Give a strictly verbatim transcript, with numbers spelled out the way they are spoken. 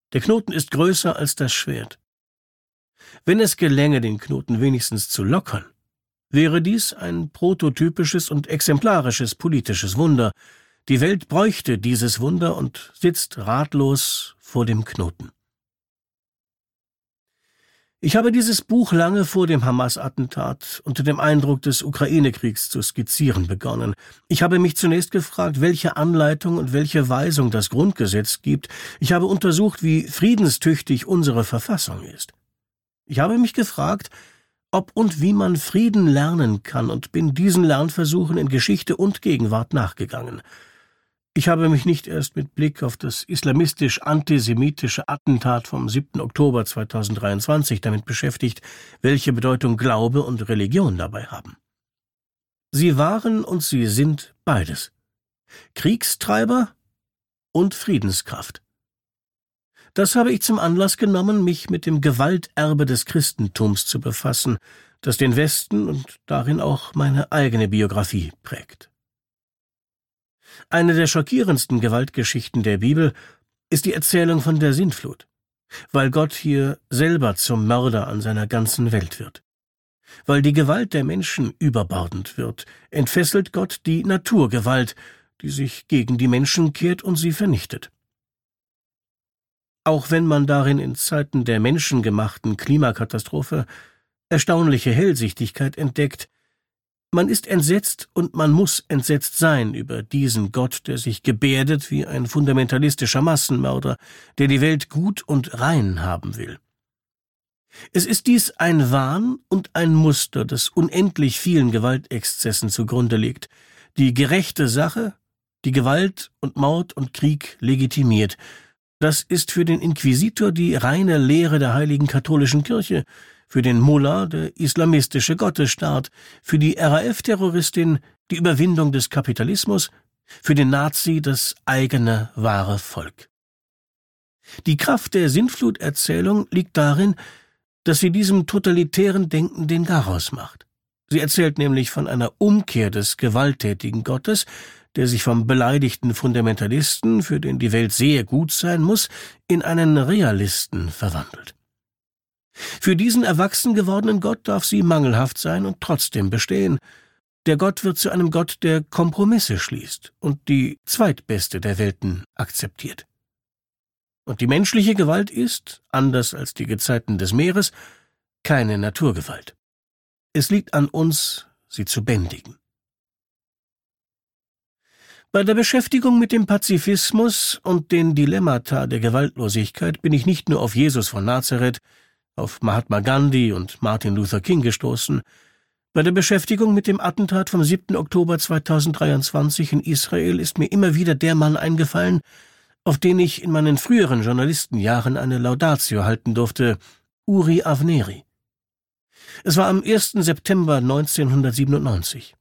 Der Knoten ist größer als das Schwert. Wenn es gelänge, den Knoten wenigstens zu lockern, wäre dies ein prototypisches und exemplarisches politisches Wunder. Die Welt bräuchte dieses Wunder und sitzt ratlos vor dem Knoten. Ich habe dieses Buch lange vor dem Hamas-Attentat unter dem Eindruck des Ukraine-Kriegs zu skizzieren begonnen. Ich habe mich zunächst gefragt, welche Anleitung und welche Weisung das Grundgesetz gibt. Ich habe untersucht, wie friedenstüchtig unsere Verfassung ist. Ich habe mich gefragt, ob und wie man Frieden lernen kann, und bin diesen Lernversuchen in Geschichte und Gegenwart nachgegangen. Ich habe mich nicht erst mit Blick auf das islamistisch-antisemitische Attentat vom siebten Oktober zweitausenddreiundzwanzig damit beschäftigt, welche Bedeutung Glaube und Religion dabei haben. Sie waren und sie sind beides: Kriegstreiber und Friedenskraft. Das habe ich zum Anlass genommen, mich mit dem Gewalterbe des Christentums zu befassen, das den Westen und darin auch meine eigene Biografie prägt. Eine der schockierendsten Gewaltgeschichten der Bibel ist die Erzählung von der Sintflut, weil Gott hier selber zum Mörder an seiner ganzen Welt wird. Weil die Gewalt der Menschen überbordend wird, entfesselt Gott die Naturgewalt, die sich gegen die Menschen kehrt und sie vernichtet. Auch wenn man darin in Zeiten der menschengemachten Klimakatastrophe erstaunliche Hellsichtigkeit entdeckt, man ist entsetzt und man muss entsetzt sein über diesen Gott, der sich gebärdet wie ein fundamentalistischer Massenmörder, der die Welt gut und rein haben will. Es ist dies ein Wahn und ein Muster, das unendlich vielen Gewaltexzessen zugrunde liegt, die gerechte Sache, die Gewalt und Mord und Krieg legitimiert. Das ist für den Inquisitor die reine Lehre der heiligen katholischen Kirche, für den Mullah der islamistische Gottesstaat, für die R A F-Terroristin die Überwindung des Kapitalismus, für den Nazi das eigene wahre Volk. Die Kraft der Sintflut-Erzählung liegt darin, dass sie diesem totalitären Denken den Garaus macht. Sie erzählt nämlich von einer Umkehr des gewalttätigen Gottes, der sich vom beleidigten Fundamentalisten, für den die Welt sehr gut sein muss, in einen Realisten verwandelt. Für diesen erwachsen gewordenen Gott darf sie mangelhaft sein und trotzdem bestehen. Der Gott wird zu einem Gott, der Kompromisse schließt und die zweitbeste der Welten akzeptiert. Und die menschliche Gewalt ist, anders als die Gezeiten des Meeres, keine Naturgewalt. Es liegt an uns, sie zu bändigen. Bei der Beschäftigung mit dem Pazifismus und den Dilemmata der Gewaltlosigkeit bin ich nicht nur auf Jesus von Nazareth, auf Mahatma Gandhi und Martin Luther King gestoßen. Bei der Beschäftigung mit dem Attentat vom siebten Oktober zweitausenddreiundzwanzig in Israel ist mir immer wieder der Mann eingefallen, auf den ich in meinen früheren Journalistenjahren eine Laudatio halten durfte, Uri Avneri. Es war am ersten September neunzehnhundertsiebenundneunzig.